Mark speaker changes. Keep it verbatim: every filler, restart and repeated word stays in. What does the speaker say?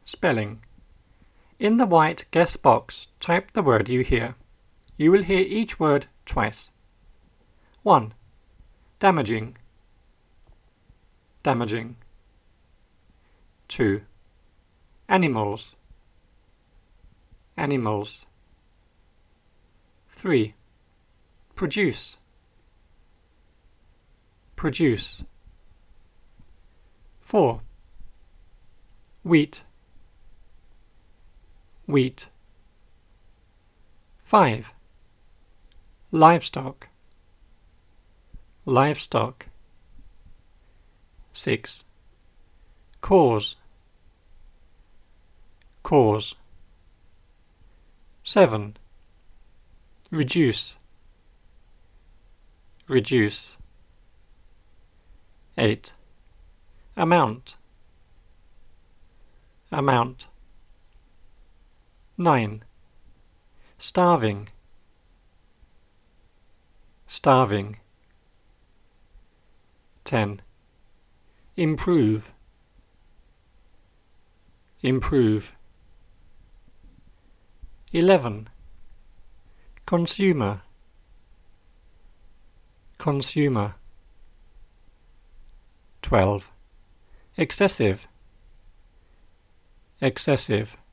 Speaker 1: Spelling. In the white guess box, type the word you hear. You will hear each word twice. one. Damaging. Damaging. two. Animals. Animals. three. Produce. Produce. four. Wheat. Wheat. five. Livestock. Livestock. six. Cause. Cause. seven. Reduce. Reduce. eight. Amount. Amount. nine. Starving. Starving. ten. Improve. Improve. eleven. Consumer. Consumer. twelve. Excessive. Excessive.